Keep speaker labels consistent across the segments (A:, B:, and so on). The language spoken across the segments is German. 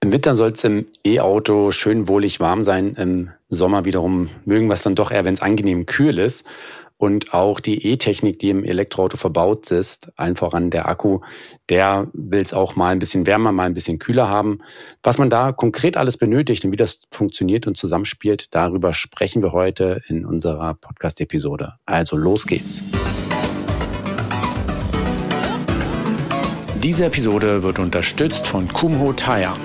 A: Im Winter soll es im E-Auto schön wohlig warm sein. Im Sommer wiederum mögen wir es dann doch eher, wenn es angenehm kühl ist. Und auch die E-Technik, die im Elektroauto verbaut ist, allen voran der Akku, der will es auch mal ein bisschen wärmer, mal ein bisschen kühler haben. Was man da konkret alles benötigt und wie das funktioniert und zusammenspielt, darüber sprechen wir heute in unserer Podcast-Episode. Also los geht's. Diese Episode wird unterstützt von Kumho Tire.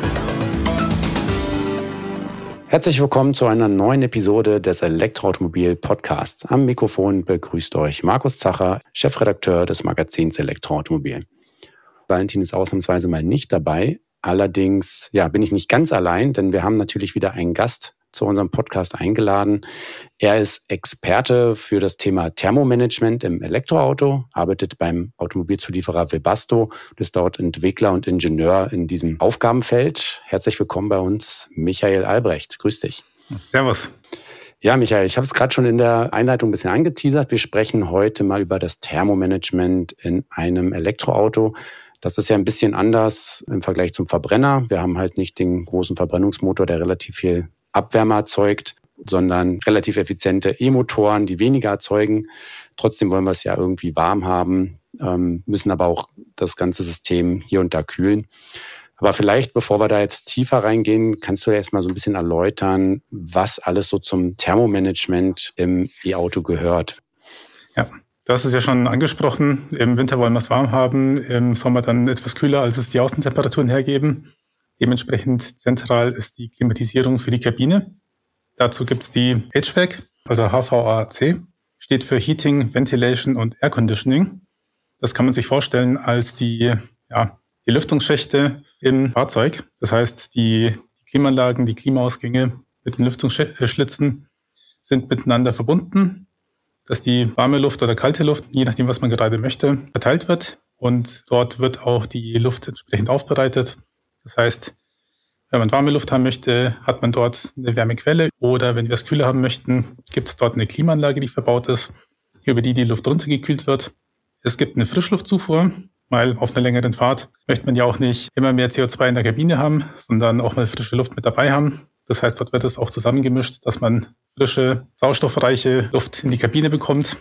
A: Herzlich willkommen zu einer neuen Episode des Elektroautomobil-Podcasts. Am Mikrofon begrüßt euch Markus Zacher, Chefredakteur des Magazins Elektroautomobil. Valentin ist ausnahmsweise mal nicht dabei. Allerdings bin ich nicht ganz allein, denn wir haben natürlich wieder einen Gast zu unserem Podcast eingeladen. Er ist Experte für das Thema Thermomanagement im Elektroauto, arbeitet beim Automobilzulieferer Webasto und ist dort Entwickler und Ingenieur in diesem Aufgabenfeld. Herzlich willkommen bei uns, Michael Albrecht. Grüß dich.
B: Servus.
A: Ja, Michael, ich habe es gerade schon in der Einleitung ein bisschen angeteasert. Wir sprechen heute mal über das Thermomanagement in einem Elektroauto. Das ist ja ein bisschen anders im Vergleich zum Verbrenner. Wir haben halt nicht den großen Verbrennungsmotor, der relativ viel Abwärme erzeugt, sondern relativ effiziente E-Motoren, die weniger erzeugen. Trotzdem wollen wir es ja irgendwie warm haben, müssen aber auch das ganze System hier und da kühlen. Aber vielleicht, bevor wir da jetzt tiefer reingehen, kannst du erstmal so ein bisschen erläutern, was alles so zum Thermomanagement im E-Auto gehört.
B: Ja, du hast es ja schon angesprochen. Im Winter wollen wir es warm haben, im Sommer dann etwas kühler, als es die Außentemperaturen hergeben. Dementsprechend zentral ist die Klimatisierung für die Kabine. Dazu gibt es die HVAC, also HVAC, steht für Heating, Ventilation und Air Conditioning. Das kann man sich vorstellen als die Lüftungsschächte im Fahrzeug. Das heißt, die Klimaanlagen, die Klimaausgänge mit den Lüftungsschlitzen sind miteinander verbunden, dass die warme Luft oder kalte Luft, je nachdem, was man gerade möchte, verteilt wird. Und dort wird auch die Luft entsprechend aufbereitet. Das heißt, wenn man warme Luft haben möchte, hat man dort eine Wärmequelle. Oder wenn wir es kühler haben möchten, gibt es dort eine Klimaanlage, die verbaut ist, über die Luft runtergekühlt wird. Es gibt eine Frischluftzufuhr, weil auf einer längeren Fahrt möchte man ja auch nicht immer mehr CO2 in der Kabine haben, sondern auch mal frische Luft mit dabei haben. Das heißt, dort wird es auch zusammengemischt, dass man frische, sauerstoffreiche Luft in die Kabine bekommt.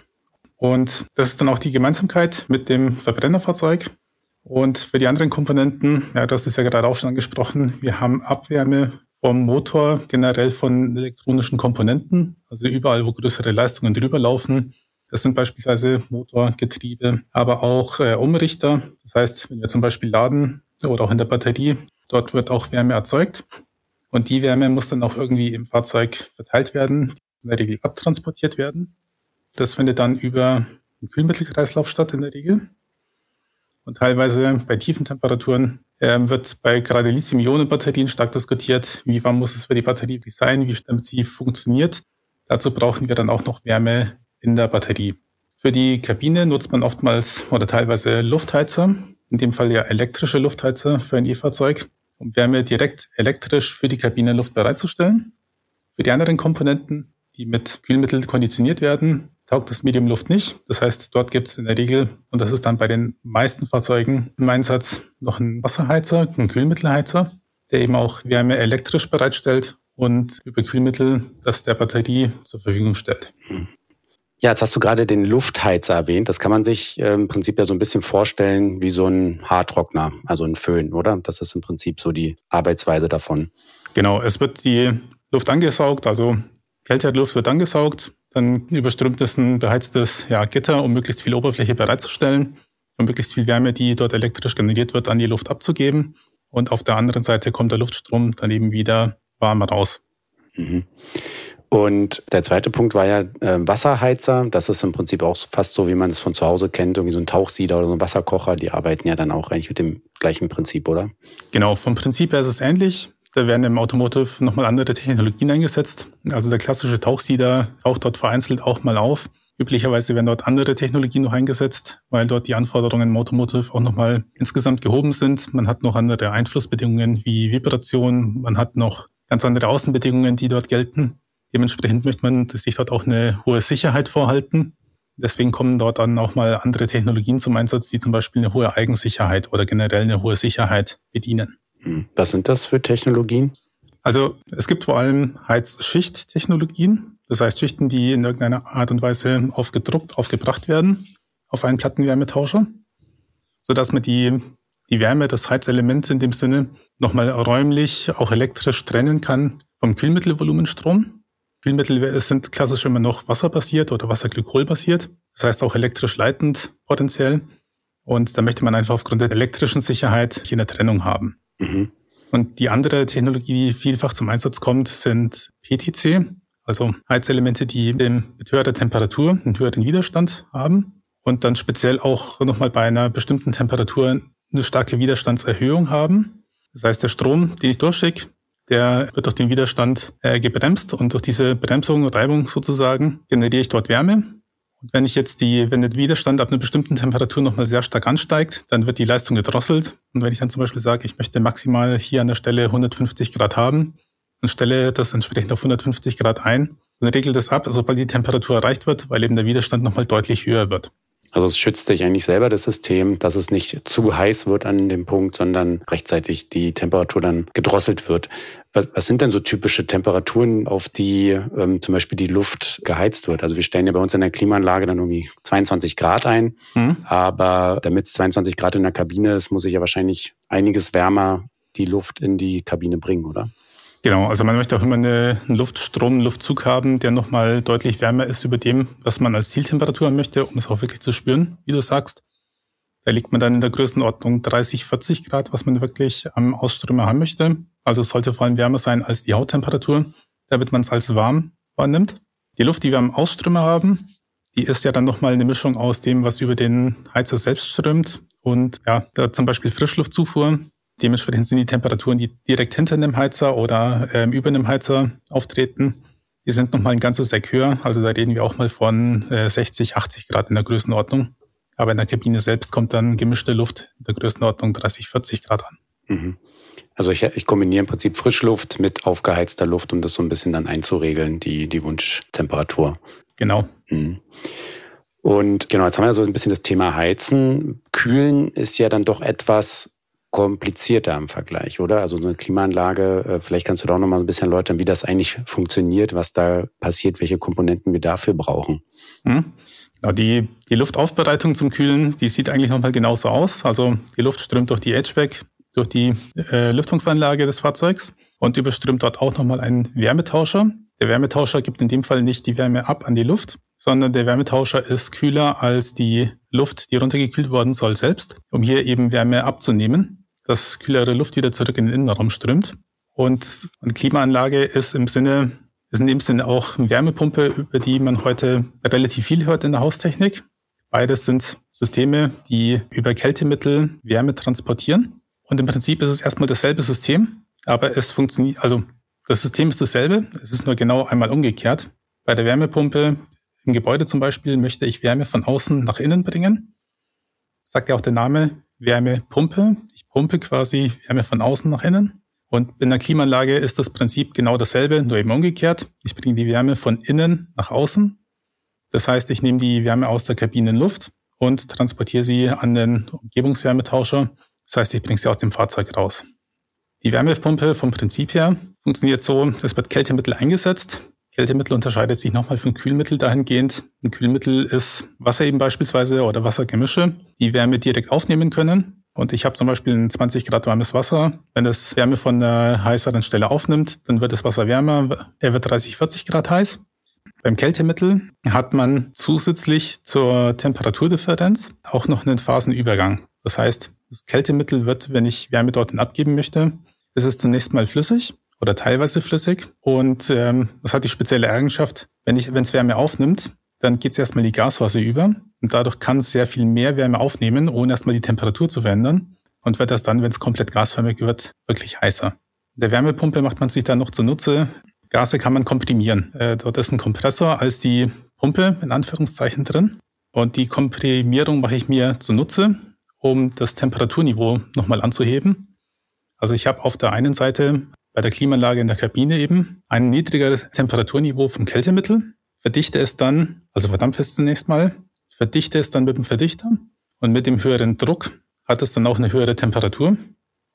B: Und das ist dann auch die Gemeinsamkeit mit dem Verbrennerfahrzeug. Und für die anderen Komponenten, du hast es ja gerade auch schon angesprochen, wir haben Abwärme vom Motor, generell von elektronischen Komponenten, also überall, wo größere Leistungen drüber laufen. Das sind beispielsweise Motor, Getriebe, aber auch Umrichter. Das heißt, wenn wir zum Beispiel laden oder auch in der Batterie, dort wird auch Wärme erzeugt. Und die Wärme muss dann auch irgendwie im Fahrzeug verteilt werden, in der Regel abtransportiert werden. Das findet dann über einen Kühlmittelkreislauf statt in der Regel. Und teilweise bei tiefen Temperaturen wird bei gerade Lithium-Ionen-Batterien stark diskutiert, wie warm muss es für die Batterie sein, wie damit sie funktioniert. Dazu brauchen wir dann auch noch Wärme in der Batterie. Für die Kabine nutzt man oftmals oder teilweise Luftheizer, in dem Fall ja elektrische Luftheizer für ein E-Fahrzeug, um Wärme direkt elektrisch für die Kabinenluft bereitzustellen. Für die anderen Komponenten, die mit Kühlmittel konditioniert werden, taugt das Medium-Luft nicht. Das heißt, dort gibt es in der Regel, und das ist dann bei den meisten Fahrzeugen im Einsatz, noch einen Wasserheizer, einen Kühlmittelheizer, der eben auch Wärme elektrisch bereitstellt und über Kühlmittel das der Batterie zur Verfügung stellt.
A: Ja, jetzt hast du gerade den Luftheizer erwähnt. Das kann man sich im Prinzip ja so ein bisschen vorstellen wie so ein Haartrockner, also ein Föhn, oder? Das ist im Prinzip so die Arbeitsweise davon.
B: Genau, es wird die Luft angesaugt, also kältere Luft wird angesaugt. Dann überströmt es ein beheiztes Gitter, um möglichst viel Oberfläche bereitzustellen, um möglichst viel Wärme, die dort elektrisch generiert wird, an die Luft abzugeben. Und auf der anderen Seite kommt der Luftstrom dann eben wieder warm raus.
A: Mhm. Und der zweite Punkt war ja Wasserheizer. Das ist im Prinzip auch fast so, wie man es von zu Hause kennt, irgendwie so ein Tauchsieder oder so ein Wasserkocher. Die arbeiten ja dann auch eigentlich mit dem gleichen Prinzip, oder?
B: Genau, vom Prinzip her ist es ähnlich. Da werden im Automotive nochmal andere Technologien eingesetzt. Also der klassische Tauchsieder taucht dort vereinzelt auch mal auf. Üblicherweise werden dort andere Technologien noch eingesetzt, weil dort die Anforderungen im Automotive auch nochmal insgesamt gehoben sind. Man hat noch andere Einflussbedingungen wie Vibration. Man hat noch ganz andere Außenbedingungen, die dort gelten. Dementsprechend möchte man sich dort auch eine hohe Sicherheit vorhalten. Deswegen kommen dort dann auch mal andere Technologien zum Einsatz, die zum Beispiel eine hohe Eigensicherheit oder generell eine hohe Sicherheit bedienen.
A: Was sind das für Technologien?
B: Also es gibt vor allem Heizschichttechnologien, das heißt Schichten, die in irgendeiner Art und Weise aufgebracht werden auf einen Plattenwärmetauscher, sodass man die Wärme, das Heizelement in dem Sinne, nochmal räumlich, auch elektrisch trennen kann vom Kühlmittelvolumenstrom. Kühlmittel sind klassisch immer noch wasserbasiert oder wasserglykolbasiert, das heißt auch elektrisch leitend potenziell. Und da möchte man einfach aufgrund der elektrischen Sicherheit hier eine Trennung haben.
A: Mhm.
B: Und die andere Technologie, die vielfach zum Einsatz kommt, sind PTC, also Heizelemente, die mit höherer Temperatur einen höheren Widerstand haben und dann speziell auch nochmal bei einer bestimmten Temperatur eine starke Widerstandserhöhung haben. Das heißt, der Strom, den ich durchschicke, der wird durch den Widerstand gebremst und durch diese Bremsung, Reibung sozusagen, generiere ich dort Wärme. Und wenn der Widerstand ab einer bestimmten Temperatur nochmal sehr stark ansteigt, dann wird die Leistung gedrosselt. Und wenn ich dann zum Beispiel sage, ich möchte maximal hier an der Stelle 150 Grad haben, dann stelle das entsprechend auf 150 Grad ein und regelt das ab, sobald die Temperatur erreicht wird, weil eben der Widerstand nochmal deutlich höher wird.
A: Also es schützt sich eigentlich selber, das System, dass es nicht zu heiß wird an dem Punkt, sondern rechtzeitig die Temperatur dann gedrosselt wird. Was sind denn so typische Temperaturen, auf die zum Beispiel die Luft geheizt wird? Also wir stellen ja bei uns in der Klimaanlage dann irgendwie 22 Grad ein, aber damit es 22 Grad in der Kabine ist, muss ich ja wahrscheinlich einiges wärmer die Luft in die Kabine bringen, oder?
B: Genau, also man möchte auch immer einen Luftstrom, einen Luftzug haben, der nochmal deutlich wärmer ist über dem, was man als Zieltemperatur möchte, um es auch wirklich zu spüren, wie du sagst. Da liegt man dann in der Größenordnung 30, 40 Grad, was man wirklich am Ausströmer haben möchte. Also es sollte vor allem wärmer sein als die Hauttemperatur, damit man es als warm wahrnimmt. Die Luft, die wir am Ausströmer haben, die ist ja dann nochmal eine Mischung aus dem, was über den Heizer selbst strömt und ja, da zum Beispiel Frischluftzufuhr. Dementsprechend sind die Temperaturen, die direkt hinter einem Heizer oder über einem Heizer auftreten, die sind nochmal ein ganzes Eck höher. Also da reden wir auch mal von 60, 80 Grad in der Größenordnung. Aber in der Kabine selbst kommt dann gemischte Luft in der Größenordnung 30, 40 Grad an.
A: Mhm. Also ich kombiniere im Prinzip Frischluft mit aufgeheizter Luft, um das so ein bisschen dann einzuregeln, die Wunschtemperatur.
B: Genau.
A: Mhm. Und genau, jetzt haben wir so ein bisschen das Thema Heizen. Kühlen ist ja dann doch etwas komplizierter im Vergleich, oder? Also so eine Klimaanlage, vielleicht kannst du da auch noch mal ein bisschen erläutern, wie das eigentlich funktioniert, was da passiert, welche Komponenten wir dafür brauchen.
B: Genau, die Luftaufbereitung zum Kühlen, die sieht eigentlich nochmal genauso aus. Also die Luft strömt durch die HVAC, durch die Lüftungsanlage des Fahrzeugs und überströmt dort auch nochmal einen Wärmetauscher. Der Wärmetauscher gibt in dem Fall nicht die Wärme ab an die Luft, sondern der Wärmetauscher ist kühler als die Luft, die runtergekühlt worden soll selbst, um hier eben Wärme abzunehmen, dass kühlere Luft wieder zurück in den Innenraum strömt. Und eine Klimaanlage ist in dem Sinne auch eine Wärmepumpe, über die man heute relativ viel hört in der Haustechnik. Beides sind Systeme, die über Kältemittel Wärme transportieren. Und im Prinzip ist es erstmal dasselbe System, aber es funktioniert, also das System ist dasselbe, es ist nur genau einmal umgekehrt. Bei der Wärmepumpe im Gebäude zum Beispiel möchte ich Wärme von außen nach innen bringen. Sagt ja auch der Name Wärmepumpe. Ich pumpe quasi Wärme von außen nach innen. Und in der Klimaanlage ist das Prinzip genau dasselbe, nur eben umgekehrt. Ich bringe die Wärme von innen nach außen. Das heißt, ich nehme die Wärme aus der Kabinenluft und transportiere sie an den Umgebungswärmetauscher. Das heißt, ich bringe sie aus dem Fahrzeug raus. Die Wärmepumpe vom Prinzip her funktioniert so, es wird Kältemittel eingesetzt. Kältemittel unterscheidet sich nochmal von Kühlmittel dahingehend. Ein Kühlmittel ist Wasser eben beispielsweise oder Wassergemische, die Wärme direkt aufnehmen können. Und ich habe zum Beispiel ein 20 Grad warmes Wasser. Wenn es Wärme von einer heißeren Stelle aufnimmt, dann wird das Wasser wärmer. Er wird 30, 40 Grad heiß. Beim Kältemittel hat man zusätzlich zur Temperaturdifferenz auch noch einen Phasenübergang. Das heißt, das Kältemittel wird, wenn ich Wärme dorthin abgeben möchte, ist es zunächst mal flüssig oder teilweise flüssig. Und das hat die spezielle Eigenschaft, wenn es Wärme aufnimmt, dann geht es erstmal in die Gasphase über. Und dadurch kann es sehr viel mehr Wärme aufnehmen, ohne erstmal die Temperatur zu verändern. Und wird das dann, wenn es komplett gasförmig wird, wirklich heißer. In der Wärmepumpe macht man sich dann noch zunutze. Gase kann man komprimieren. Dort ist ein Kompressor als die Pumpe in Anführungszeichen drin. Und die Komprimierung mache ich mir zunutze, um das Temperaturniveau nochmal anzuheben. Also ich habe auf der einen Seite bei der Klimaanlage in der Kabine eben ein niedrigeres Temperaturniveau vom Kältemittel, verdichte es dann, also verdampfe es zunächst mal, verdichte es dann mit dem Verdichter und mit dem höheren Druck hat es dann auch eine höhere Temperatur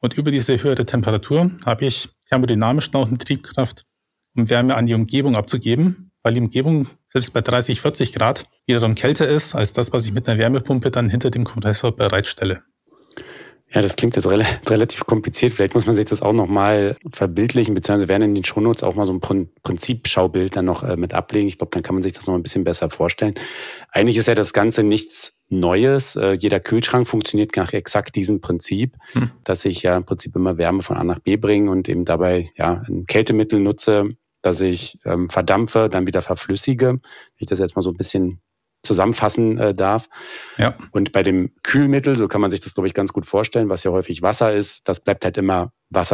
B: Und über diese höhere Temperatur habe ich thermodynamisch noch eine Triebkraft, um Wärme an die Umgebung abzugeben, weil die Umgebung selbst bei 30, 40 Grad wiederum kälter ist als das, was ich mit einer Wärmepumpe dann hinter dem Kompressor bereitstelle.
A: Ja, das klingt jetzt relativ kompliziert. Vielleicht muss man sich das auch nochmal verbildlichen, beziehungsweise werden in den Shownotes auch mal so ein Prinzipschaubild dann noch mit ablegen. Ich glaube, dann kann man sich das noch ein bisschen besser vorstellen. Eigentlich ist ja das Ganze nichts Neues. Jeder Kühlschrank funktioniert nach exakt diesem Prinzip, dass ich ja im Prinzip immer Wärme von A nach B bringe und eben dabei ja ein Kältemittel nutze, dass ich verdampfe, dann wieder verflüssige. Wenn ich das jetzt mal so ein bisschen zusammenfassen darf. Ja. Und bei dem Kühlmittel, so kann man sich das, glaube ich, ganz gut vorstellen, was ja häufig Wasser ist, das bleibt halt immer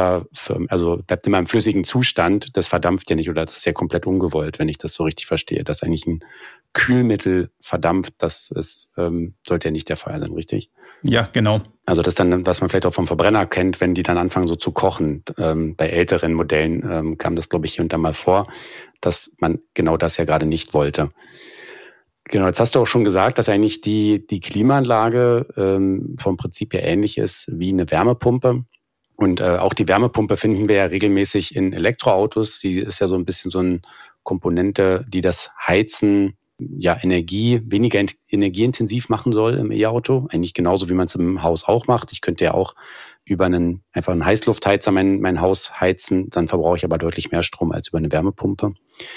A: also bleibt immer im flüssigen Zustand, das verdampft ja nicht oder das ist ja komplett ungewollt, wenn ich das so richtig verstehe, dass eigentlich ein Kühlmittel verdampft, das ist, sollte ja nicht der Fall sein, richtig?
B: Ja, genau.
A: Also das dann, was man vielleicht auch vom Verbrenner kennt, wenn die dann anfangen so zu kochen. Bei älteren Modellen kam das, glaube ich, hier und da mal vor, dass man genau das ja gerade nicht wollte. Genau, jetzt hast du auch schon gesagt, dass eigentlich die Klimaanlage vom Prinzip her ähnlich ist wie eine Wärmepumpe. Und auch die Wärmepumpe finden wir ja regelmäßig in Elektroautos. Die ist ja so ein bisschen so eine Komponente, die das Heizen ja weniger energieintensiv machen soll im E-Auto. Eigentlich genauso, wie man es im Haus auch macht. Ich könnte ja auch über einfach einen Heißluftheizer mein Haus heizen. Dann verbrauche ich aber deutlich mehr Strom als über eine Wärmepumpe.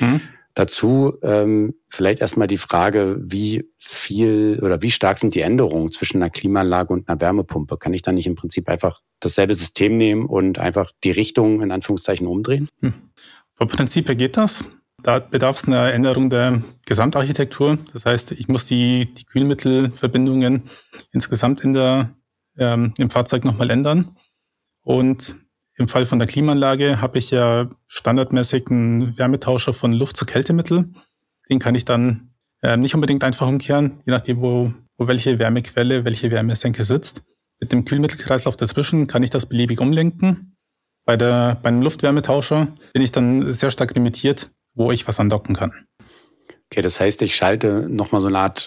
A: Dazu vielleicht erstmal die Frage, wie viel oder wie stark sind die Änderungen zwischen einer Klimaanlage und einer Wärmepumpe? Kann ich dann nicht im Prinzip einfach dasselbe System nehmen und einfach die Richtung in Anführungszeichen umdrehen?
B: Vom Prinzip her geht das. Da bedarf es einer Änderung der Gesamtarchitektur. Das heißt, ich muss die Kühlmittelverbindungen insgesamt im Fahrzeug nochmal ändern. Und im Fall von der Klimaanlage habe ich ja standardmäßig einen Wärmetauscher von Luft zu Kältemittel. Den kann ich dann nicht unbedingt einfach umkehren, je nachdem, wo welche Wärmequelle, welche Wärmesenke sitzt. Mit dem Kühlmittelkreislauf dazwischen kann ich das beliebig umlenken. Bei einem Luftwärmetauscher bin ich dann sehr stark limitiert, wo ich was andocken kann.
A: Okay, das heißt, ich schalte nochmal so eine Art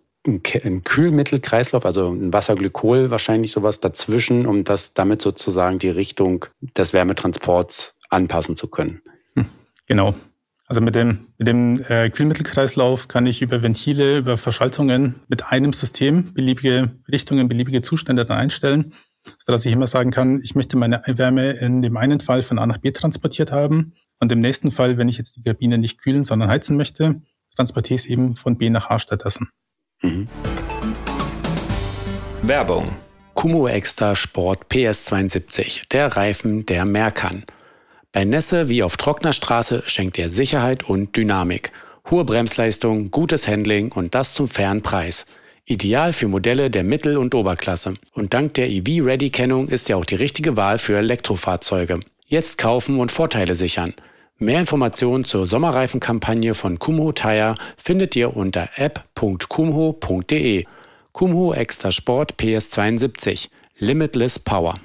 A: ein Kühlmittelkreislauf, also ein Wasserglykol wahrscheinlich sowas dazwischen, um damit sozusagen die Richtung des Wärmetransports anpassen zu können.
B: Genau. Also mit dem Kühlmittelkreislauf kann ich über Ventile, über Verschaltungen mit einem System beliebige Richtungen, beliebige Zustände dann einstellen, sodass ich immer sagen kann, ich möchte meine Wärme in dem einen Fall von A nach B transportiert haben und im nächsten Fall, wenn ich jetzt die Kabine nicht kühlen, sondern heizen möchte, transportiere ich es eben von B nach A stattdessen.
A: Werbung. Kumho Extra Sport PS72, der Reifen, der mehr kann. Bei Nässe wie auf trockener Straße schenkt er Sicherheit und Dynamik. Hohe Bremsleistung, gutes Handling und das zum fairen Preis. Ideal für Modelle der Mittel- und Oberklasse. Und dank der EV-Ready-Kennung ist er auch die richtige Wahl für Elektrofahrzeuge. Jetzt kaufen und Vorteile sichern. Mehr Informationen zur Sommerreifenkampagne von Kumho Tire findet ihr unter app.kumho.de. Kumho Extra Sport PS72. Limitless Power.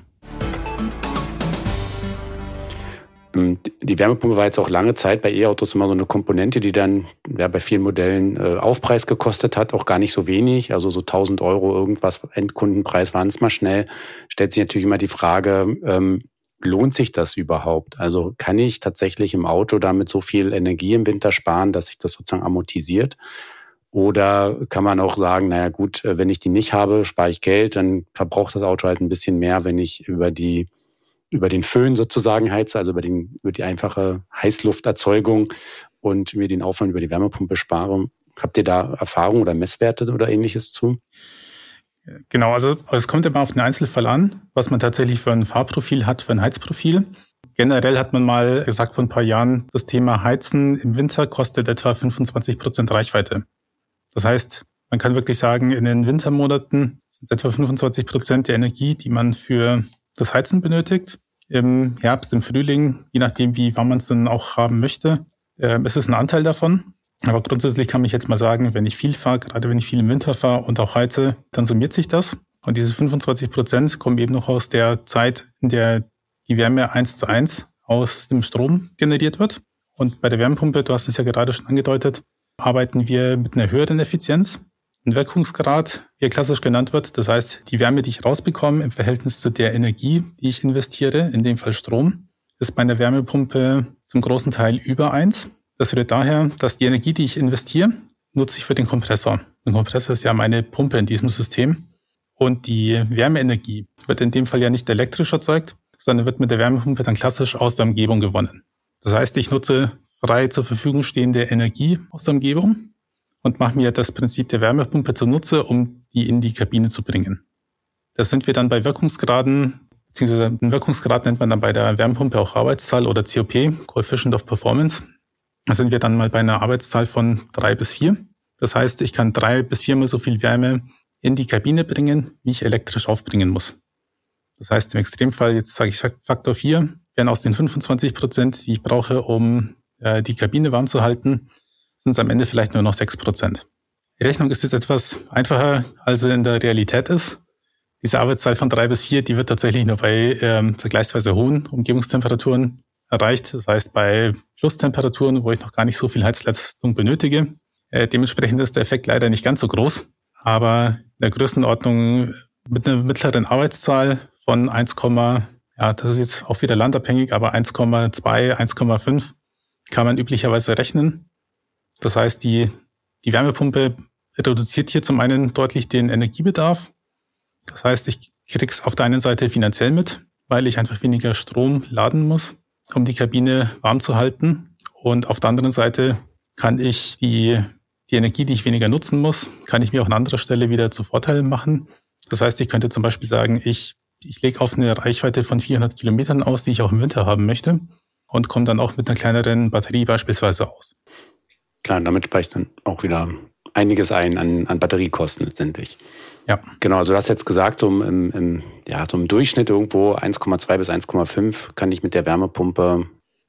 A: Die Wärmepumpe war jetzt auch lange Zeit bei E-Autos immer so eine Komponente, die dann bei vielen Modellen Aufpreis gekostet hat, auch gar nicht so wenig, also so 1.000 € irgendwas, Endkundenpreis waren es mal schnell. Stellt sich natürlich immer die Frage, lohnt sich das überhaupt? Also kann ich tatsächlich im Auto damit so viel Energie im Winter sparen, dass sich das sozusagen amortisiert? Oder kann man auch sagen, naja gut, wenn ich die nicht habe, spare ich Geld, dann verbraucht das Auto halt ein bisschen mehr, wenn ich über den Föhn sozusagen heize, also über die einfache Heißlufterzeugung und mir den Aufwand über die Wärmepumpe spare. Habt ihr da Erfahrungen oder Messwerte oder Ähnliches zu?
B: Genau, also es kommt immer auf den Einzelfall an, was man tatsächlich für ein Fahrprofil hat, für ein Heizprofil. Generell hat man mal gesagt vor ein paar Jahren, das Thema Heizen im Winter kostet etwa 25% Reichweite. Das heißt, man kann wirklich sagen, in den Wintermonaten sind es etwa 25% der Energie, die man für das Heizen benötigt. Im Herbst, im Frühling, je nachdem, wie warm man es dann auch haben möchte, ist es ein Anteil davon. Aber grundsätzlich kann ich jetzt mal sagen, wenn ich viel fahre, gerade wenn ich viel im Winter fahre und auch heize, dann summiert sich das. Und diese 25% kommen eben noch aus der Zeit, in der die Wärme 1:1 aus dem Strom generiert wird. Und bei der Wärmepumpe, du hast es ja gerade schon angedeutet, arbeiten wir mit einer höheren Effizienz. ein Wirkungsgrad, wie er klassisch genannt wird. Das heißt, die Wärme, die ich rausbekomme im Verhältnis zu der Energie, die ich investiere, in dem Fall Strom, ist bei einer Wärmepumpe zum großen Teil über 1. Das rührt daher, dass die Energie, die ich investiere, nutze ich für den Kompressor. Ein Kompressor ist ja meine Pumpe in diesem System. Und die Wärmeenergie wird in dem Fall ja nicht elektrisch erzeugt, sondern wird mit der Wärmepumpe dann klassisch aus der Umgebung gewonnen. Das heißt, ich nutze frei zur Verfügung stehende Energie aus der Umgebung und mache mir das Prinzip der Wärmepumpe zunutze, um die in die Kabine zu bringen. Das sind wir dann bei Wirkungsgraden, beziehungsweise einen Wirkungsgrad nennt man dann bei der Wärmepumpe auch Arbeitszahl oder COP, Coefficient of Performance. Da sind wir dann mal bei einer Arbeitszahl von 3 bis 4. Das heißt, ich kann 3 bis 4 Mal so viel Wärme in die Kabine bringen, wie ich elektrisch aufbringen muss. Das heißt, im Extremfall, jetzt sage ich Faktor 4, wären aus den 25%, die ich brauche, um die Kabine warm zu halten, sind es am Ende vielleicht nur noch 6%. Die Rechnung ist jetzt etwas einfacher, als sie in der Realität ist. Diese Arbeitszahl von 3 bis 4, die wird tatsächlich nur bei vergleichsweise hohen Umgebungstemperaturen erreicht. Das heißt, bei Plustemperaturen, wo ich noch gar nicht so viel Heizleistung benötige. Dementsprechend ist der Effekt leider nicht ganz so groß. Aber in der Größenordnung mit einer mittleren Arbeitszahl von 1, das ist jetzt auch wieder landabhängig, aber 1,2, 1,5 kann man üblicherweise rechnen. Das heißt, die Wärmepumpe reduziert hier zum einen deutlich den Energiebedarf. Das heißt, ich kriege es auf der einen Seite finanziell mit, weil ich einfach weniger Strom laden muss, um die Kabine warm zu halten. Und auf der anderen Seite kann ich die Energie, die ich weniger nutzen muss, kann ich mir auch an anderer Stelle wieder zu Vorteil machen. Das heißt, ich könnte zum Beispiel sagen, ich lege auf eine Reichweite von 400 Kilometern aus, die ich auch im Winter haben möchte und komme dann auch mit einer kleineren Batterie beispielsweise aus.
A: Klar, damit spare dann auch wieder einiges ein an Batteriekosten letztendlich.
B: Ja.
A: Genau, also du hast jetzt gesagt, so im Durchschnitt irgendwo 1,2 bis 1,5 kann ich mit der Wärmepumpe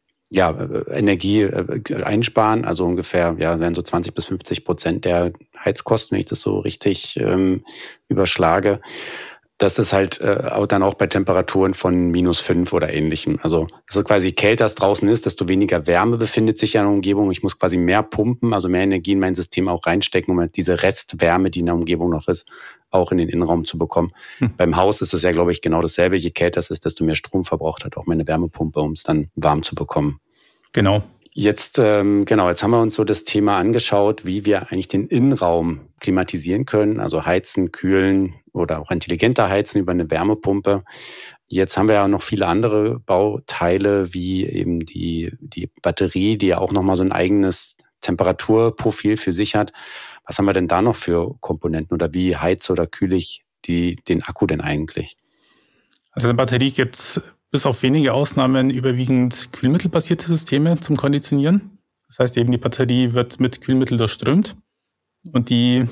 A: Energie einsparen. Also ungefähr, wären so 20-50% der Heizkosten, wenn ich das so richtig überschlage. Das ist halt dann auch bei Temperaturen von -5 oder ähnlichem. Also es ist quasi kälter es draußen ist, desto weniger Wärme befindet sich ja in der Umgebung. Ich muss quasi mehr pumpen, also mehr Energie in mein System auch reinstecken, um halt diese Restwärme, die in der Umgebung noch ist, auch in den Innenraum zu bekommen. Beim Haus ist es ja, glaube ich, genau dasselbe. Je kälter es ist, desto mehr Strom verbraucht hat auch meine Wärmepumpe, um es dann warm zu bekommen.
B: Genau.
A: Jetzt haben wir uns so das Thema angeschaut, wie wir eigentlich den Innenraum klimatisieren können, also heizen, kühlen oder auch intelligenter heizen über eine Wärmepumpe. Jetzt haben wir ja noch viele andere Bauteile, wie eben die Batterie, die ja auch nochmal so ein eigenes Temperaturprofil für sich hat. Was haben wir denn da noch für Komponenten oder wie heize oder kühle ich den Akku denn eigentlich?
B: Also in der Batterie gibt es bis auf wenige Ausnahmen überwiegend kühlmittelbasierte Systeme zum Konditionieren. Das heißt eben, die Batterie wird mit Kühlmittel durchströmt und die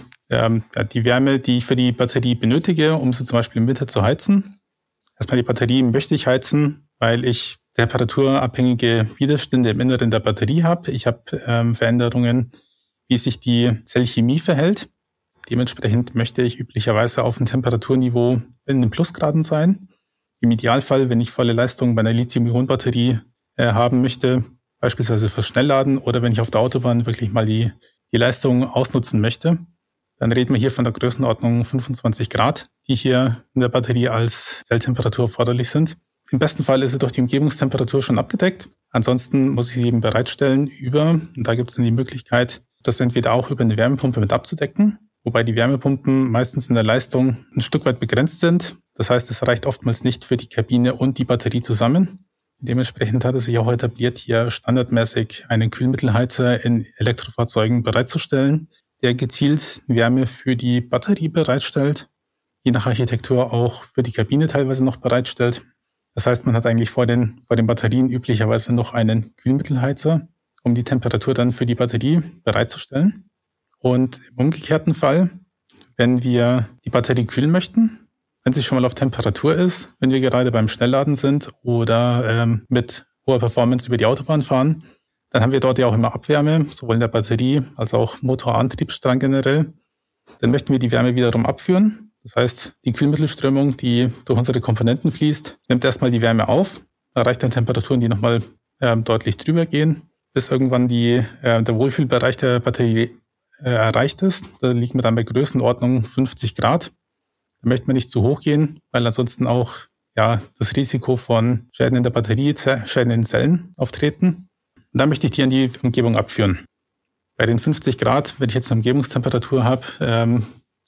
B: Wärme, die ich für die Batterie benötige, um sie zum Beispiel im Winter zu heizen. Erstmal die Batterie möchte ich heizen, weil ich temperaturabhängige Widerstände im Inneren der Batterie habe. Ich habe Veränderungen, wie sich die Zellchemie verhält. Dementsprechend möchte ich üblicherweise auf ein Temperaturniveau in den Plusgraden sein. Im Idealfall, wenn ich volle Leistung bei einer Lithium-Ionen-Batterie haben möchte, beispielsweise für Schnellladen oder wenn ich auf der Autobahn wirklich mal die Leistung ausnutzen möchte, dann reden wir hier von der Größenordnung 25 Grad, die hier in der Batterie als Zelltemperatur erforderlich sind. Im besten Fall ist sie durch die Umgebungstemperatur schon abgedeckt. Ansonsten muss ich sie eben bereitstellen und da gibt es dann die Möglichkeit, das entweder auch über eine Wärmepumpe mit abzudecken, wobei die Wärmepumpen meistens in der Leistung ein Stück weit begrenzt sind. Das heißt, es reicht oftmals nicht für die Kabine und die Batterie zusammen. Dementsprechend hat es sich auch etabliert, hier standardmäßig einen Kühlmittelheizer in Elektrofahrzeugen bereitzustellen, der gezielt Wärme für die Batterie bereitstellt, je nach Architektur auch für die Kabine teilweise noch bereitstellt. Das heißt, man hat eigentlich vor den Batterien üblicherweise noch einen Kühlmittelheizer, um die Temperatur dann für die Batterie bereitzustellen. Und im umgekehrten Fall, wenn wir die Batterie kühlen möchten, wenn sie schon mal auf Temperatur ist, wenn wir gerade beim Schnellladen sind oder mit hoher Performance über die Autobahn fahren, dann haben wir dort ja auch immer Abwärme, sowohl in der Batterie als auch Motorantriebsstrang generell. Dann möchten wir die Wärme wiederum abführen. Das heißt, die Kühlmittelströmung, die durch unsere Komponenten fließt, nimmt erstmal die Wärme auf, erreicht dann Temperaturen, die nochmal deutlich drüber gehen, bis irgendwann der Wohlfühlbereich der Batterie erreicht ist. Da liegt man dann bei Größenordnung 50 Grad. Da möchte man nicht zu hoch gehen, weil ansonsten auch das Risiko von Schäden in der Batterie, Schäden in den Zellen auftreten. Und dann möchte ich die an die Umgebung abführen. Bei den 50 Grad, wenn ich jetzt eine Umgebungstemperatur habe,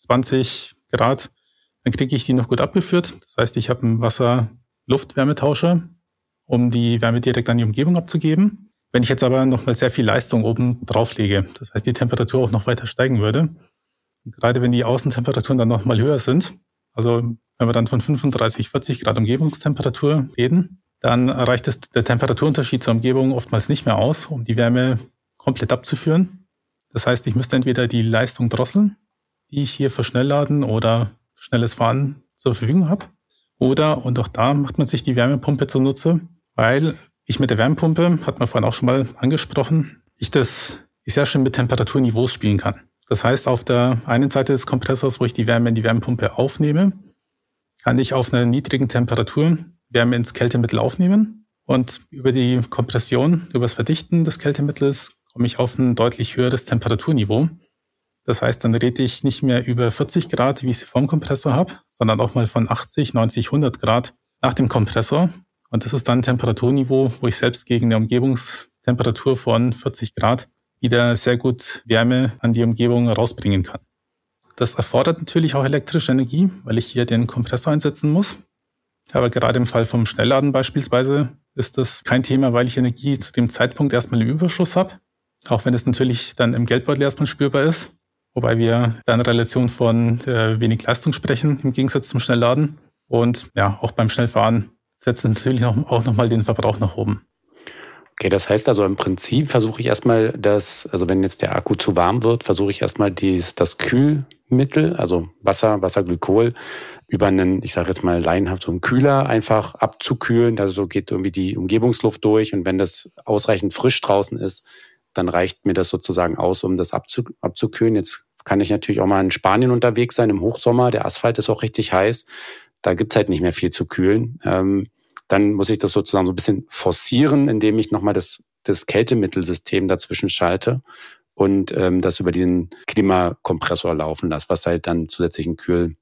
B: 20 Grad, dann kriege ich die noch gut abgeführt. Das heißt, ich habe einen Wasser-Luft-Wärmetauscher, um die Wärme direkt an die Umgebung abzugeben. Wenn ich jetzt aber noch mal sehr viel Leistung oben drauf lege, das heißt, die Temperatur auch noch weiter steigen würde, und gerade wenn die Außentemperaturen dann noch mal höher sind, also wenn wir dann von 35, 40 Grad Umgebungstemperatur reden, dann reicht der Temperaturunterschied zur Umgebung oftmals nicht mehr aus, um die Wärme komplett abzuführen. Das heißt, ich müsste entweder die Leistung drosseln, die ich hier für Schnellladen oder schnelles Fahren zur Verfügung habe. Oder, und auch da macht man sich die Wärmepumpe zunutze, weil ich mit der Wärmepumpe, hat man vorhin auch schon mal angesprochen, ich sehr schön mit Temperaturniveaus spielen kann. Das heißt, auf der einen Seite des Kompressors, wo ich die Wärme in die Wärmepumpe aufnehme, kann ich auf einer niedrigen Temperatur Wärme ins Kältemittel aufnehmen. Und über die Kompression, über das Verdichten des Kältemittels komme ich auf ein deutlich höheres Temperaturniveau. Das heißt, dann rede ich nicht mehr über 40 Grad, wie ich sie vom Kompressor habe, sondern auch mal von 80, 90, 100 Grad nach dem Kompressor. Und das ist dann ein Temperaturniveau, wo ich selbst gegen eine Umgebungstemperatur von 40 Grad wieder sehr gut Wärme an die Umgebung rausbringen kann. Das erfordert natürlich auch elektrische Energie, weil ich hier den Kompressor einsetzen muss. Aber gerade im Fall vom Schnellladen beispielsweise ist das kein Thema, weil ich Energie zu dem Zeitpunkt erstmal im Überschuss habe. Auch wenn es natürlich dann im Geldbeutel erstmal spürbar ist. Wobei wir da in Relation von wenig Leistung sprechen, im Gegensatz zum Schnellladen. Und auch beim Schnellfahren setzt es natürlich auch nochmal den Verbrauch nach oben.
A: Okay, das heißt also im Prinzip versuche ich erstmal also wenn jetzt der Akku zu warm wird, versuche ich erstmal das Kühlmittel, also Wasser, Wasserglykol, über einen, ich sage jetzt mal laienhaft, so einen Kühler einfach abzukühlen. Also so geht irgendwie die Umgebungsluft durch und wenn das ausreichend frisch draußen ist, dann reicht mir das sozusagen aus, um das abzukühlen. Jetzt kann ich natürlich auch mal in Spanien unterwegs sein im Hochsommer. Der Asphalt ist auch richtig heiß. Da gibt's halt nicht mehr viel zu kühlen. Dann muss ich das sozusagen so ein bisschen forcieren, indem ich nochmal das Kältemittelsystem dazwischen schalte und das über den Klimakompressor laufen lasse, was halt dann zusätzliche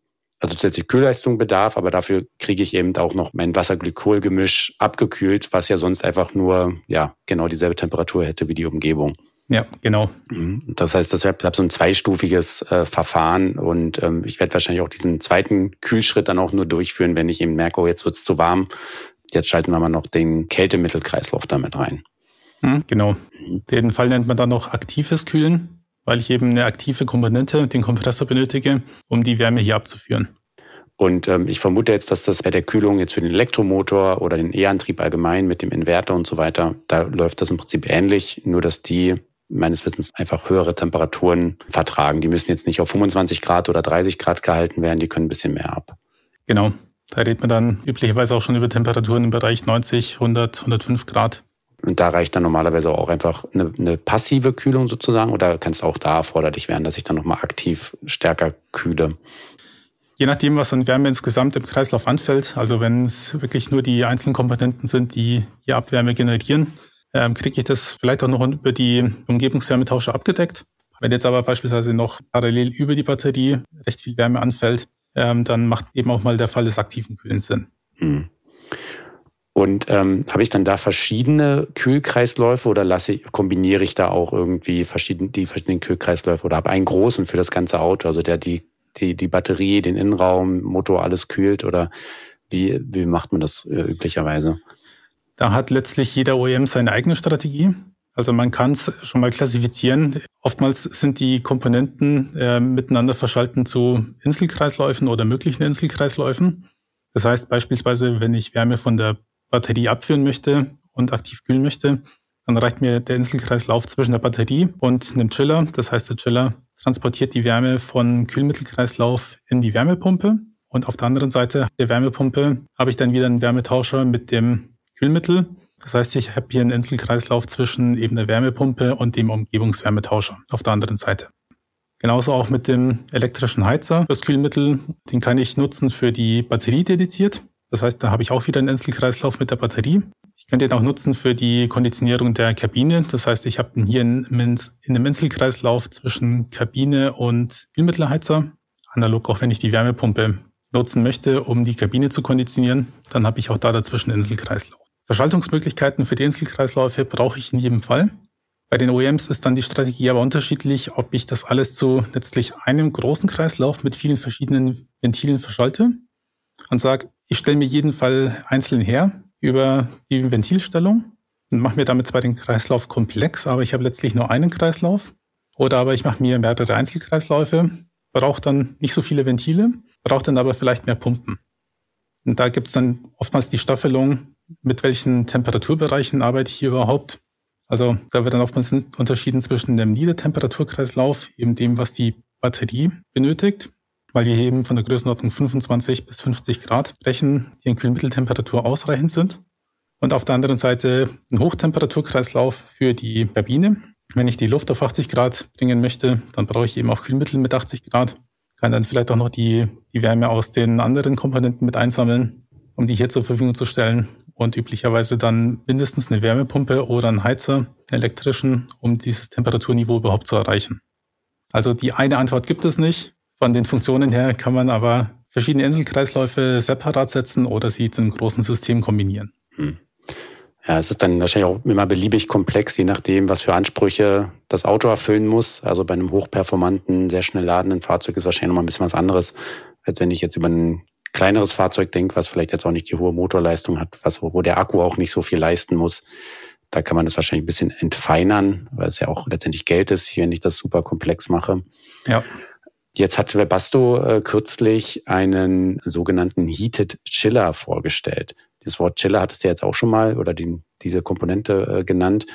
A: Kühlleistung bedarf, aber dafür kriege ich eben auch noch mein Wasser-Glykol-Gemisch abgekühlt, was ja sonst einfach nur genau dieselbe Temperatur hätte wie die Umgebung.
B: Ja, genau.
A: Das heißt, ich habe so ein zweistufiges Verfahren und ich werde wahrscheinlich auch diesen zweiten Kühlschritt dann auch nur durchführen, wenn ich eben merke, oh, jetzt wird's zu warm. Jetzt schalten wir mal noch den Kältemittelkreislauf damit rein.
B: Genau. Den Fall nennt man dann noch aktives Kühlen, weil ich eben eine aktive Komponente, den Kompressor benötige, um die Wärme hier abzuführen.
A: Und ich vermute jetzt, dass das bei der Kühlung jetzt für den Elektromotor oder den E-Antrieb allgemein mit dem Inverter und so weiter, da läuft das im Prinzip ähnlich, nur dass die meines Wissens einfach höhere Temperaturen vertragen. Die müssen jetzt nicht auf 25 Grad oder 30 Grad gehalten werden, die können ein bisschen mehr ab.
B: Genau, da redet man dann üblicherweise auch schon über Temperaturen im Bereich 90, 100, 105 Grad.
A: Und da reicht dann normalerweise auch einfach eine passive Kühlung sozusagen oder kann es auch da erforderlich werden, dass ich dann nochmal aktiv stärker kühle?
B: Je nachdem, was an Wärme insgesamt im Kreislauf anfällt, also wenn es wirklich nur die einzelnen Komponenten sind, die hier Abwärme generieren, kriege ich das vielleicht auch noch über die Umgebungswärmetauscher abgedeckt. Wenn jetzt aber beispielsweise noch parallel über die Batterie recht viel Wärme anfällt, dann macht eben auch mal der Fall des aktiven Kühlens Sinn.
A: Und habe ich dann da verschiedene Kühlkreisläufe oder kombiniere ich da auch irgendwie die verschiedenen Kühlkreisläufe oder habe einen großen für das ganze Auto, also der die Batterie, den Innenraum, Motor, alles kühlt oder wie macht man das üblicherweise?
B: Da hat letztlich jeder OEM seine eigene Strategie. Also man kann es schon mal klassifizieren. Oftmals sind die Komponenten miteinander verschalten zu Inselkreisläufen oder möglichen Inselkreisläufen. Das heißt beispielsweise, wenn ich Wärme von der Batterie abführen möchte und aktiv kühlen möchte, dann reicht mir der Inselkreislauf zwischen der Batterie und einem Chiller. Das heißt, der Chiller transportiert die Wärme von Kühlmittelkreislauf in die Wärmepumpe. Und auf der anderen Seite der Wärmepumpe habe ich dann wieder einen Wärmetauscher mit dem Kühlmittel. Das heißt, ich habe hier einen Inselkreislauf zwischen eben der Wärmepumpe und dem Umgebungswärmetauscher auf der anderen Seite. Genauso auch mit dem elektrischen Heizer. Das Kühlmittel, den kann ich nutzen für die Batterie dediziert. Das heißt, da habe ich auch wieder einen Einzelkreislauf mit der Batterie. Ich könnte ihn auch nutzen für die Konditionierung der Kabine. Das heißt, ich habe ihn hier in einem Einzelkreislauf zwischen Kabine und Kühlmittelheizer. Analog auch, wenn ich die Wärmepumpe nutzen möchte, um die Kabine zu konditionieren, dann habe ich auch da dazwischen einen Inselkreislauf. Verschaltungsmöglichkeiten für die Inselkreisläufe brauche ich in jedem Fall. Bei den OEMs ist dann die Strategie aber unterschiedlich, ob ich das alles zu letztlich einem großen Kreislauf mit vielen verschiedenen Ventilen verschalte und sage, ich stelle mir jeden Fall einzeln her über die Ventilstellung und mache mir damit zwar den Kreislauf komplex, aber ich habe letztlich nur einen Kreislauf. Oder aber ich mache mir mehrere Einzelkreisläufe, brauche dann nicht so viele Ventile, brauche dann aber vielleicht mehr Pumpen. Und da gibt es dann oftmals die Staffelung, mit welchen Temperaturbereichen arbeite ich hier überhaupt. Also da wird dann oftmals unterschieden zwischen dem Niedertemperaturkreislauf, eben dem, was die Batterie benötigt, weil wir eben von der Größenordnung 25 bis 50 Grad sprechen, die in Kühlmitteltemperatur ausreichend sind. Und auf der anderen Seite ein Hochtemperaturkreislauf für die Kabine. Wenn ich die Luft auf 80 Grad bringen möchte, dann brauche ich eben auch Kühlmittel mit 80 Grad. Kann dann vielleicht auch noch die Wärme aus den anderen Komponenten mit einsammeln, um die hier zur Verfügung zu stellen. Und üblicherweise dann mindestens eine Wärmepumpe oder einen Heizer, einen elektrischen, um dieses Temperaturniveau überhaupt zu erreichen. Also die eine Antwort gibt es nicht. Von den Funktionen her kann man aber verschiedene Inselkreisläufe separat setzen oder sie zu einem großen System kombinieren.
A: Ja, es ist dann wahrscheinlich auch immer beliebig komplex, je nachdem, was für Ansprüche das Auto erfüllen muss. Also bei einem hochperformanten, sehr schnell ladenden Fahrzeug ist wahrscheinlich nochmal ein bisschen was anderes, als wenn ich jetzt über ein kleineres Fahrzeug denke, was vielleicht jetzt auch nicht die hohe Motorleistung hat, wo der Akku auch nicht so viel leisten muss. Da kann man das wahrscheinlich ein bisschen entfeinern, weil es ja auch letztendlich Geld ist, wenn ich das super komplex mache.
B: Ja.
A: Jetzt hat Webasto kürzlich einen sogenannten Heated Chiller vorgestellt. Das Wort Chiller hattest du jetzt auch schon mal oder diese Komponente genannt.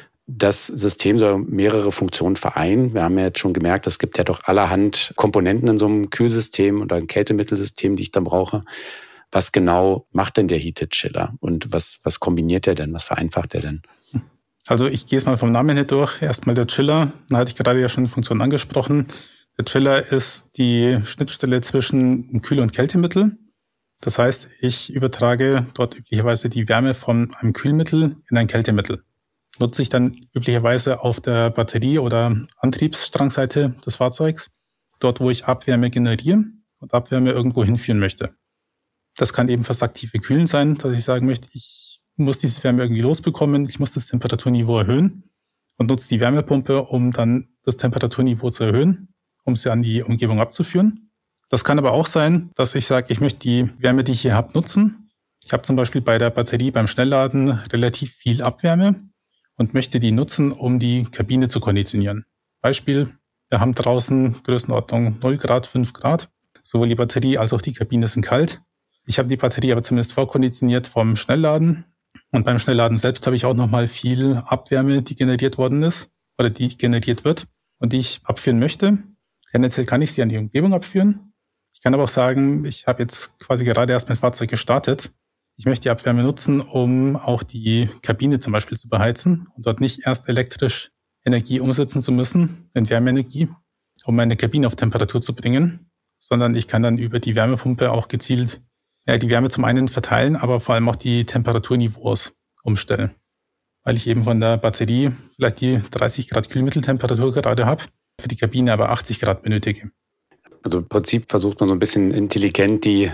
A: Das System soll mehrere Funktionen vereinen. Wir haben ja jetzt schon gemerkt, es gibt ja doch allerhand Komponenten in so einem Kühlsystem oder ein Kältemittelsystem, die ich dann brauche. Was genau macht denn der Heated Chiller und was kombiniert er denn? Was vereinfacht er denn?
B: Also ich gehe es mal vom Namen her durch. Erstmal der Chiller, da hatte ich gerade ja schon die Funktion angesprochen. Der Chiller ist die Schnittstelle zwischen einem Kühl- und Kältemittel. Das heißt, ich übertrage dort üblicherweise die Wärme von einem Kühlmittel in ein Kältemittel. Nutze ich dann üblicherweise auf der Batterie- oder Antriebsstrangseite des Fahrzeugs, dort wo ich Abwärme generiere und Abwärme irgendwo hinführen möchte. Das kann eben fürs aktive Kühlen sein, dass ich sagen möchte, ich muss diese Wärme irgendwie losbekommen, ich muss das Temperaturniveau erhöhen und nutze die Wärmepumpe, um dann das Temperaturniveau zu erhöhen, um sie an die Umgebung abzuführen. Das kann aber auch sein, dass ich sage, ich möchte die Wärme, die ich hier habe, nutzen. Ich habe zum Beispiel bei der Batterie beim Schnellladen relativ viel Abwärme und möchte die nutzen, um die Kabine zu konditionieren. Beispiel, wir haben draußen Größenordnung 0 Grad, 5 Grad. Sowohl die Batterie als auch die Kabine sind kalt. Ich habe die Batterie aber zumindest vorkonditioniert vom Schnellladen. Und beim Schnellladen selbst habe ich auch nochmal viel Abwärme, die generiert worden ist oder die generiert wird und die ich abführen möchte. Tendenziell kann ich sie an die Umgebung abführen. Ich kann aber auch sagen, ich habe jetzt quasi gerade erst mein Fahrzeug gestartet. Ich möchte die Abwärme nutzen, um auch die Kabine zum Beispiel zu beheizen und dort nicht erst elektrisch Energie umsetzen zu müssen, in Wärmeenergie, um meine Kabine auf Temperatur zu bringen, sondern ich kann dann über die Wärmepumpe auch gezielt die Wärme zum einen verteilen, aber vor allem auch die Temperaturniveaus umstellen. Weil ich eben von der Batterie vielleicht die 30 Grad Kühlmitteltemperatur gerade habe, für die Kabine aber 80 Grad benötige.
A: Also im Prinzip versucht man so ein bisschen intelligent die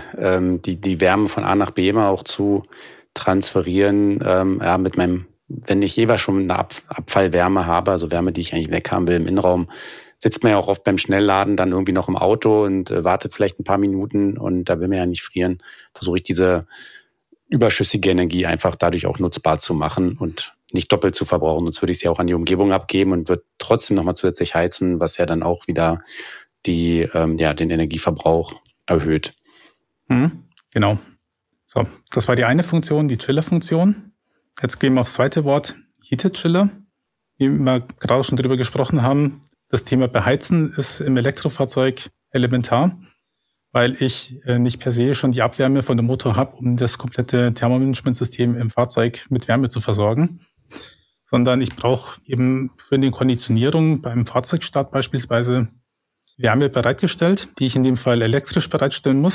A: Wärme von A nach B immer auch zu transferieren. Wenn ich jeweils schon eine Abfallwärme habe, also Wärme, die ich eigentlich weghaben will im Innenraum, sitzt man ja auch oft beim Schnellladen dann irgendwie noch im Auto und wartet vielleicht ein paar Minuten und da will man ja nicht frieren. Versuche ich diese überschüssige Energie einfach dadurch auch nutzbar zu machen und nicht doppelt zu verbrauchen. Sonst würde ich sie auch an die Umgebung abgeben und würde trotzdem nochmal zusätzlich heizen, was ja dann auch wieder den Energieverbrauch erhöht.
B: Genau. So, das war die eine Funktion, die Chiller-Funktion. Jetzt gehen wir aufs zweite Wort, Heated Chiller. Wie wir gerade schon drüber gesprochen haben, das Thema Beheizen ist im Elektrofahrzeug elementar, weil ich nicht per se schon die Abwärme von dem Motor habe, um das komplette Thermomanagementsystem im Fahrzeug mit Wärme zu versorgen, sondern ich brauche eben für die Konditionierung beim Fahrzeugstart beispielsweise Wärme bereitgestellt, die ich in dem Fall elektrisch bereitstellen muss.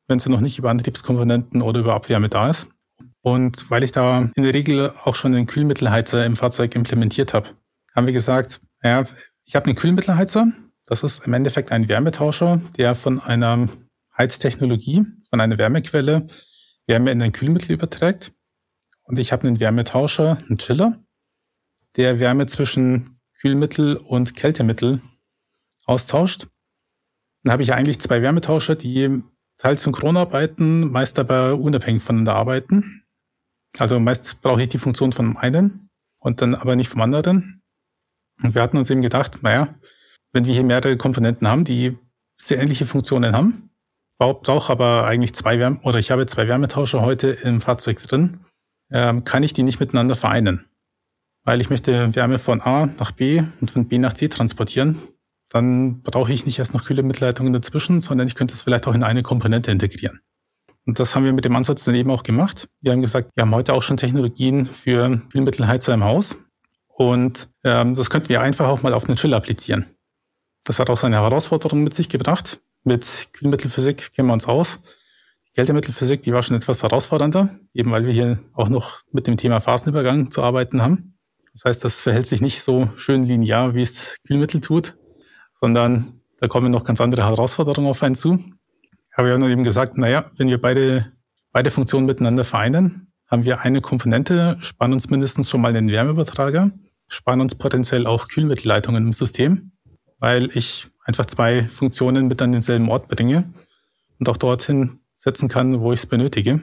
B: wenn sie noch nicht über Antriebskomponenten oder über Abwärme da ist. Und weil ich da in der Regel auch schon einen Kühlmittelheizer im Fahrzeug implementiert habe, haben wir gesagt, ja, ich habe einen Kühlmittelheizer. Das ist im Endeffekt ein Wärmetauscher, der von einer Heiztechnologie, von einer Wärmequelle, Wärme in ein Kühlmittel überträgt. Und ich habe einen Wärmetauscher, einen Chiller, der Wärme zwischen Kühlmittel und Kältemittel austauscht. Dann habe ich eigentlich zwei Wärmetauscher, die teils synchron arbeiten, meist aber unabhängig voneinander arbeiten. Also meist brauche ich die Funktion von einem und dann aber nicht vom anderen. Und wir hatten uns eben gedacht, naja, wenn wir hier mehrere Komponenten haben, die sehr ähnliche Funktionen haben, brauche aber eigentlich ich habe zwei Wärmetauscher heute im Fahrzeug drin, kann ich die nicht miteinander vereinen. Weil ich möchte Wärme von A nach B und von B nach C transportieren. Dann brauche ich nicht erst noch Kühlmittelleitungen dazwischen, sondern ich könnte es vielleicht auch in eine Komponente integrieren. Und das haben wir mit dem Ansatz dann eben auch gemacht. Wir haben gesagt, wir haben heute auch schon Technologien für Kühlmittelheizer im Haus. Und das könnten wir einfach auch mal auf einen Chiller applizieren. Das hat auch seine Herausforderungen mit sich gebracht. Mit Kühlmittelphysik kennen wir uns aus. Die Kältemittelphysik, die war schon etwas herausfordernder, eben weil wir hier auch noch mit dem Thema Phasenübergang zu arbeiten haben. Das heißt, das verhält sich nicht so schön linear, wie es Kühlmittel tut, sondern da kommen noch ganz andere Herausforderungen auf einen zu. Aber wir haben dann eben gesagt, naja, wenn wir beide Funktionen miteinander vereinen, haben wir eine Komponente, sparen uns mindestens schon mal den Wärmeübertrager, sparen uns potenziell auch Kühlmittelleitungen im System, weil ich einfach zwei Funktionen mit an denselben Ort bringe und auch dorthin setzen kann, wo ich es benötige.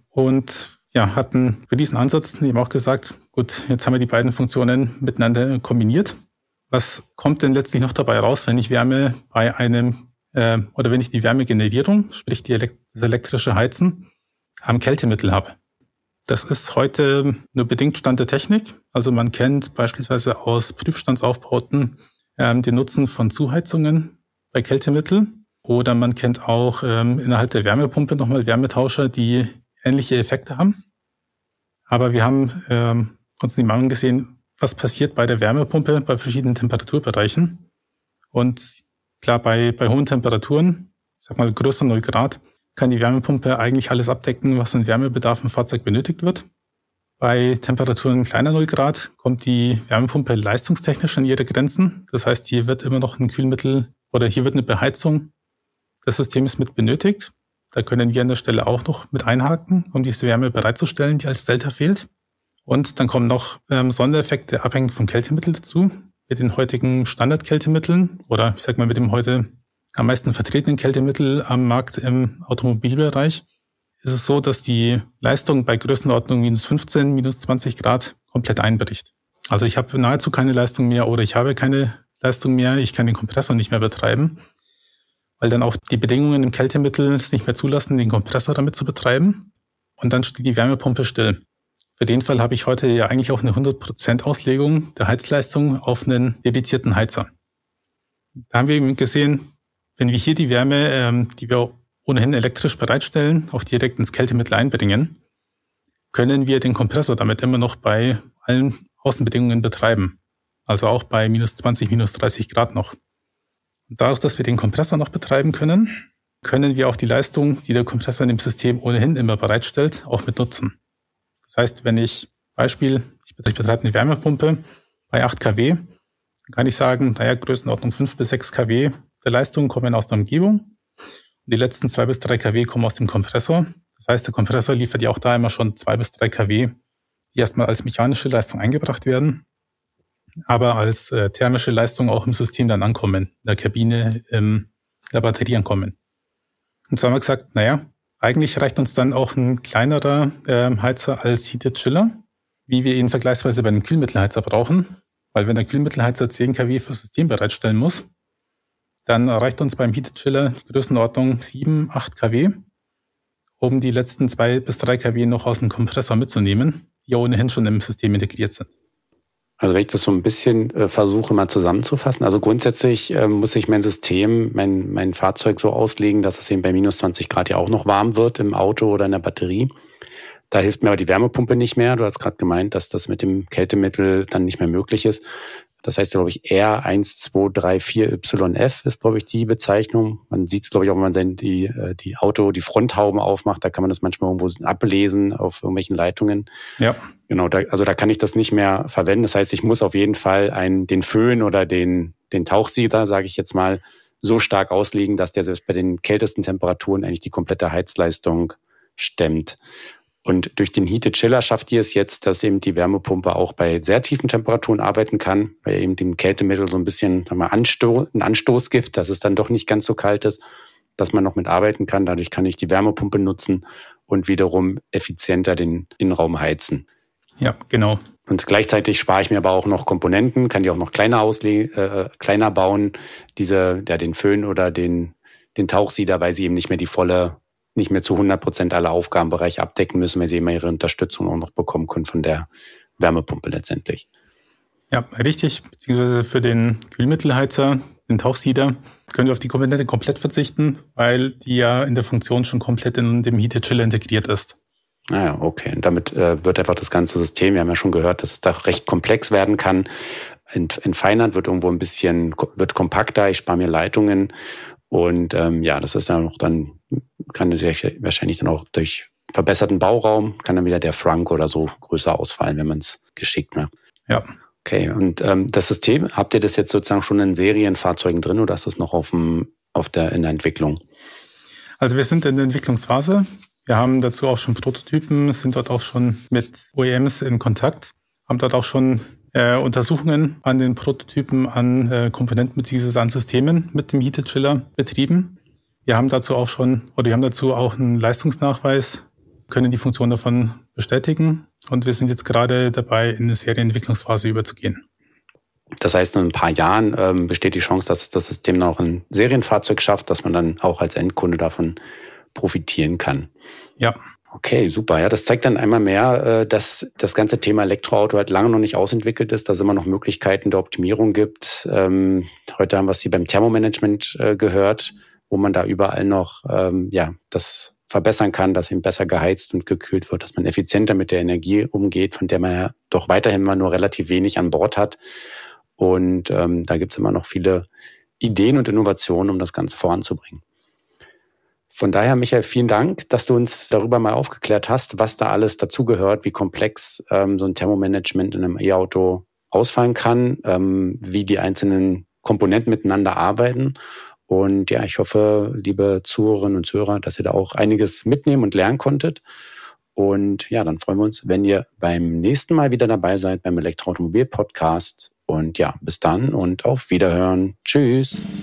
B: Und ja, hatten für diesen Ansatz eben auch gesagt, gut, jetzt haben wir die beiden Funktionen miteinander kombiniert. Was kommt denn letztlich noch dabei raus, wenn ich Wärme bei wenn ich die Wärmegenerierung, sprich das elektrische Heizen, am Kältemittel habe? Das ist heute nur bedingt Stand der Technik. Also man kennt beispielsweise aus Prüfstandsaufbauten den Nutzen von Zuheizungen bei Kältemittel. Oder man kennt auch innerhalb der Wärmepumpe nochmal Wärmetauscher, die ähnliche Effekte haben. Aber wir haben uns nicht mal angesehen, was passiert bei der Wärmepumpe bei verschiedenen Temperaturbereichen. Und klar, bei hohen Temperaturen, ich sag mal größer 0 Grad, kann die Wärmepumpe eigentlich alles abdecken, was an Wärmebedarf im Fahrzeug benötigt wird. Bei Temperaturen kleiner 0 Grad kommt die Wärmepumpe leistungstechnisch an ihre Grenzen. Das heißt, hier wird immer noch ein Kühlmittel oder hier wird eine Beheizung des Systems mit benötigt. Da können wir an der Stelle auch noch mit einhaken, um diese Wärme bereitzustellen, die als Delta fehlt. Und dann kommen noch Sondereffekte abhängig vom Kältemittel dazu. Mit den heutigen Standardkältemitteln oder ich sag mal mit dem heute am meisten vertretenen Kältemittel am Markt im Automobilbereich ist es so, dass die Leistung bei Größenordnung minus 15, minus 20 Grad komplett einbricht. Also ich habe nahezu keine Leistung mehr oder ich habe keine Leistung mehr, ich kann den Kompressor nicht mehr betreiben, weil dann auch die Bedingungen im Kältemittel es nicht mehr zulassen, den Kompressor damit zu betreiben. Und dann steht die Wärmepumpe still. Für den Fall habe ich heute ja eigentlich auch eine 100% Auslegung der Heizleistung auf einen dedizierten Heizer. Da haben wir eben gesehen, wenn wir hier die Wärme, die wir ohnehin elektrisch bereitstellen, auch direkt ins Kältemittel einbringen, können wir den Kompressor damit immer noch bei allen Außenbedingungen betreiben. Also auch bei minus 20, minus 30 Grad noch. Und dadurch, dass wir den Kompressor noch betreiben können, können wir auch die Leistung, die der Kompressor in dem System ohnehin immer bereitstellt, auch mit nutzen. Das heißt, wenn ich betreibe eine Wärmepumpe bei 8 kW, dann kann ich sagen, Größenordnung 5 bis 6 kW der Leistung kommen aus der Umgebung. Und die letzten 2 bis 3 kW kommen aus dem Kompressor. Das heißt, der Kompressor liefert ja auch da immer schon 2 bis 3 kW, die erstmal als mechanische Leistung eingebracht werden, aber als thermische Leistung auch im System dann ankommen, in der Kabine, in der Batterie ankommen. Und so haben wir gesagt, eigentlich reicht uns dann auch ein kleinerer Heizer als Heated Chiller, wie wir ihn vergleichsweise bei einem Kühlmittelheizer brauchen. Weil wenn der Kühlmittelheizer 10 kW fürs System bereitstellen muss, dann reicht uns beim Heated Chiller die Größenordnung 7, 8 kW, um die letzten 2 bis 3 kW noch aus dem Kompressor mitzunehmen, die ja ohnehin schon im System integriert sind.
A: Also wenn ich das so ein bisschen versuche mal zusammenzufassen, also grundsätzlich muss ich mein System, mein Fahrzeug so auslegen, dass es eben bei minus 20 Grad ja auch noch warm wird im Auto oder in der Batterie. Da hilft mir aber die Wärmepumpe nicht mehr. Du hast gerade gemeint, dass das mit dem Kältemittel dann nicht mehr möglich ist. Das heißt, glaube ich, R1234YF ist, glaube ich, die Bezeichnung. Man sieht es, glaube ich, auch, wenn man die Fronthauben aufmacht. Da kann man das manchmal irgendwo ablesen auf irgendwelchen Leitungen.
B: Ja.
A: Genau, da kann ich das nicht mehr verwenden. Das heißt, ich muss auf jeden Fall den Föhn oder den Tauchsieder, sage ich jetzt mal, so stark auslegen, dass der selbst bei den kältesten Temperaturen eigentlich die komplette Heizleistung stemmt. Und durch den Heated Chiller schafft ihr es jetzt, dass eben die Wärmepumpe auch bei sehr tiefen Temperaturen arbeiten kann, weil eben dem Kältemittel so ein bisschen einen Anstoß gibt, dass es dann doch nicht ganz so kalt ist, dass man noch mit arbeiten kann. Dadurch kann ich die Wärmepumpe nutzen und wiederum effizienter den Innenraum heizen.
B: Ja, genau.
A: Und gleichzeitig spare ich mir aber auch noch Komponenten, kann die auch noch kleiner bauen, den Föhn oder den Tauchsieder, weil sie eben nicht mehr zu 100% alle Aufgabenbereiche abdecken müssen, weil sie immer ihre Unterstützung auch noch bekommen können von der Wärmepumpe letztendlich.
B: Ja, richtig. Beziehungsweise für den Kühlmittelheizer, den Tauchsieder, können wir auf die Komponente komplett verzichten, weil die ja in der Funktion schon komplett in dem Heated Chiller integriert ist.
A: Ah, okay. Und damit wird einfach das ganze System, wir haben ja schon gehört, dass es da recht komplex werden kann, entfeinert, wird kompakter, ich spare mir Leitungen und das ist dann kann es wahrscheinlich dann auch durch verbesserten Bauraum, kann dann wieder der Frank oder so größer ausfallen, wenn man es geschickt macht.
B: Ja.
A: Okay, und das System, habt ihr das jetzt sozusagen schon in Serienfahrzeugen drin oder ist das noch in der Entwicklung?
B: Also wir sind in der Entwicklungsphase. Wir haben dazu auch schon Prototypen, sind dort auch schon mit OEMs in Kontakt, haben dort auch schon Untersuchungen an den Prototypen, an Komponenten bzw. an Systemen mit dem Heated Chiller betrieben. Wir haben dazu auch einen Leistungsnachweis, können die Funktion davon bestätigen und wir sind jetzt gerade dabei, in eine Serienentwicklungsphase überzugehen.
A: Das heißt, in ein paar Jahren besteht die Chance, dass das System noch ein Serienfahrzeug schafft, dass man dann auch als Endkunde davon profitieren kann.
B: Ja.
A: Okay, super. Ja, das zeigt dann einmal mehr, dass das ganze Thema Elektroauto halt lange noch nicht ausentwickelt ist, dass es immer noch Möglichkeiten der Optimierung gibt. Heute haben wir es hier beim Thermomanagement gehört, wo man da überall noch das verbessern kann, dass eben besser geheizt und gekühlt wird, dass man effizienter mit der Energie umgeht, von der man ja doch weiterhin mal nur relativ wenig an Bord hat. Und da gibt es immer noch viele Ideen und Innovationen, um das Ganze voranzubringen. Von daher, Michael, vielen Dank, dass du uns darüber mal aufgeklärt hast, was da alles dazugehört, wie komplex so ein Thermomanagement in einem E-Auto ausfallen kann, wie die einzelnen Komponenten miteinander arbeiten. Und ja, ich hoffe, liebe Zuhörerinnen und Zuhörer, dass ihr da auch einiges mitnehmen und lernen konntet. Und ja, dann freuen wir uns, wenn ihr beim nächsten Mal wieder dabei seid beim Elektroautomobil-Podcast. Und ja, bis dann und auf Wiederhören. Tschüss.